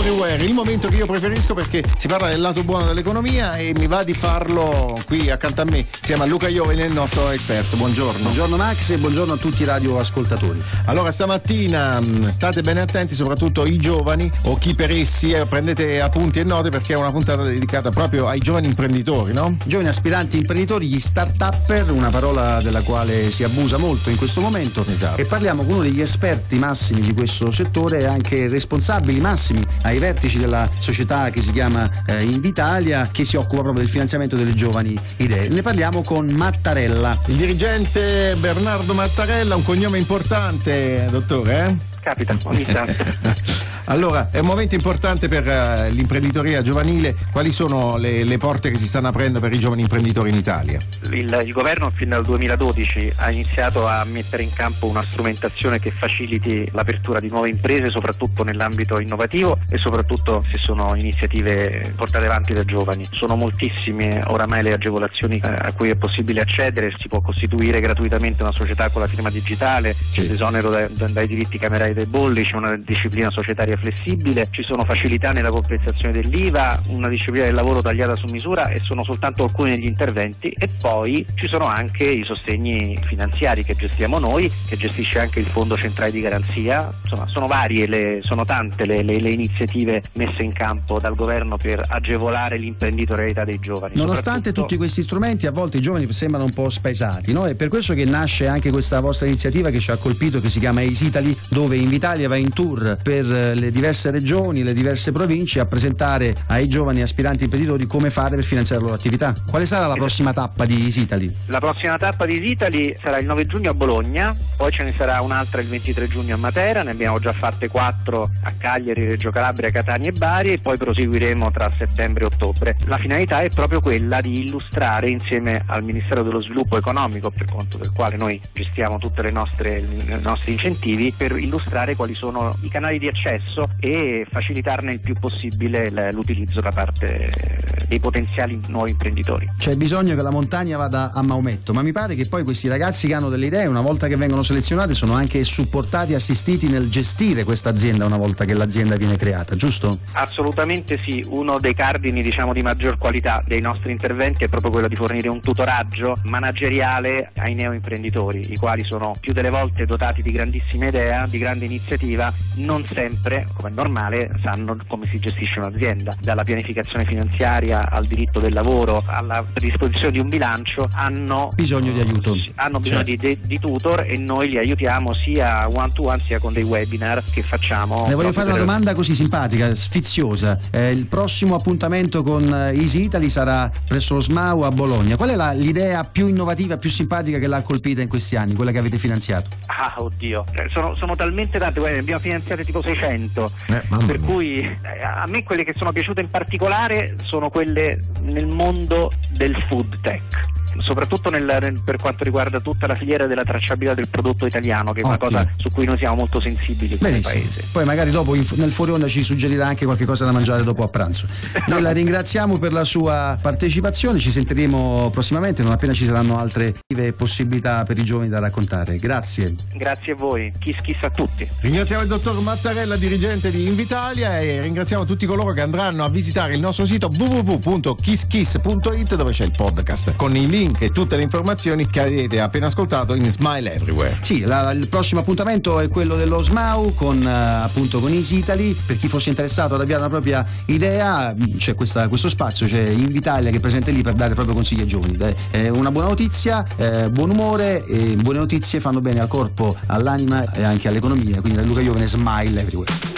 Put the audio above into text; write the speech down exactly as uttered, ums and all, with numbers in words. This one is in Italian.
Everywhere, il momento che io preferisco perché si parla del lato buono dell'economia e mi va di farlo qui accanto a me insieme a Luca Iovine, il nostro esperto. Buongiorno. Buongiorno Max e buongiorno a tutti i radioascoltatori. Allora, stamattina state bene attenti, soprattutto i giovani o chi per essi, eh, prendete appunti e note perché è una puntata dedicata proprio ai giovani imprenditori, no? Giovani aspiranti imprenditori, gli start-upper, una parola della quale si abusa molto in questo momento. Esatto. E parliamo con uno degli esperti massimi di questo settore e anche responsabili massimi ai vertici della società che si chiama eh, Invitalia, che si occupa proprio del finanziamento delle giovani idee. Ne parliamo con Mattarella. Il dirigente Bernardo Mattarella, un cognome importante, dottore, eh? Capita ogni tanto. Allora, è un momento importante per uh, l'imprenditoria giovanile. Quali sono le, le porte che si stanno aprendo per i giovani imprenditori in Italia? Il, il governo fin dal duemiladodici ha iniziato a mettere in campo una strumentazione che faciliti l'apertura di nuove imprese, soprattutto nell'ambito innovativo e soprattutto se sono iniziative portate avanti da giovani. Sono moltissime oramai le agevolazioni a cui è possibile accedere. Si può costituire gratuitamente una società con la firma digitale, c'è l'esonero da, da, dai diritti camerari dei bolli, c'è una disciplina societaria flessibile, ci sono facilità nella compensazione dell'I V A, una disciplina del lavoro tagliata su misura e sono soltanto alcuni degli interventi. E poi ci sono anche i sostegni finanziari che gestiamo noi, che gestisce anche il Fondo Centrale di Garanzia. Insomma, sono varie, le, sono tante le, le, le iniziative messe in campo dal governo per agevolare l'imprenditorialità dei giovani. Nonostante tutti questi strumenti, a volte i giovani sembrano un po' spaesati, no? È per questo che nasce anche questa vostra iniziativa che ci ha colpito, che si chiama Easy Italy, dove Invitalia va in tour per le diverse regioni, le diverse province a presentare ai giovani aspiranti imprenditori come fare per finanziare la loro attività. Quale sarà la prossima tappa di Easy Italy? La prossima tappa di Easy Italy sarà il nove giugno a Bologna, poi ce ne sarà un'altra il ventitré giugno a Matera, ne abbiamo già fatte quattro a Cagliari, Reggio Calabria, Catania e Bari, e poi proseguiremo tra settembre e ottobre. La finalità è proprio quella di illustrare insieme al Ministero dello Sviluppo Economico, per conto del quale noi gestiamo tutte le nostre i nostri incentivi, per illustrare quali sono i canali di accesso e facilitarne il più possibile l'utilizzo da parte dei potenziali nuovi imprenditori. C'è bisogno che la montagna vada a Maometto, ma mi pare che poi questi ragazzi che hanno delle idee, una volta che vengono selezionati, sono anche supportati e assistiti nel gestire questa azienda una volta che l'azienda viene creata, giusto? Assolutamente sì, uno dei cardini diciamo di maggior qualità dei nostri interventi è proprio quello di fornire un tutoraggio manageriale ai neoimprenditori, i quali sono più delle volte dotati di grandissima idea, di grande iniziativa, non sempre, come è normale, sanno come si gestisce un'azienda, dalla pianificazione finanziaria al diritto del lavoro, alla predisposizione di un bilancio, hanno bisogno di aiuto. Hanno bisogno certo. di, di tutor, e noi li aiutiamo sia one to one sia con dei webinar che facciamo. Le voglio fare una per... domanda così simpatica, sfiziosa. Eh, il prossimo appuntamento con Easy Italy sarà presso lo S M A U a Bologna. Qual è la, l'idea più innovativa, più simpatica che l'ha colpita in questi anni, quella che avete finanziato? Ah, oddio, sono, sono talmente tante, guarda, ne abbiamo finanziate tipo seicento, eh, per cui eh, a me quelle che sono piaciute in particolare sono quelle nel mondo del food tech, soprattutto nel, nel, per quanto riguarda tutta la filiera della tracciabilità del prodotto italiano, che è una Ottimo. cosa su cui noi siamo molto sensibili come Benissimo. paese. Poi magari dopo in, nel fuori onda ci suggerirà anche qualche cosa da mangiare dopo a pranzo. Noi la ringraziamo per la sua partecipazione, ci sentiremo prossimamente non appena ci saranno altre possibilità per i giovani da raccontare. Grazie. Grazie a voi, kiss kiss a tutti. Ringraziamo il dottor Mattarella, dirigente di Invitalia, e ringraziamo tutti coloro che andranno a visitare il nostro sito w w w punto kiss kiss punto i t, dove c'è il podcast con i link e tutte le informazioni che avete appena ascoltato in Smile Everywhere. Sì, la, il prossimo appuntamento è quello dello S M A U con uh, appunto con Easy Italy. Per chi fosse interessato ad avviare una propria idea, c'è questa, questo spazio, c'è Invitalia che è presente lì per dare proprio consigli ai giovani. È una buona notizia, eh, buon umore, e buone notizie fanno bene al corpo, all'anima e anche all'economia. Quindi da Luca Iovine, Smile Everywhere.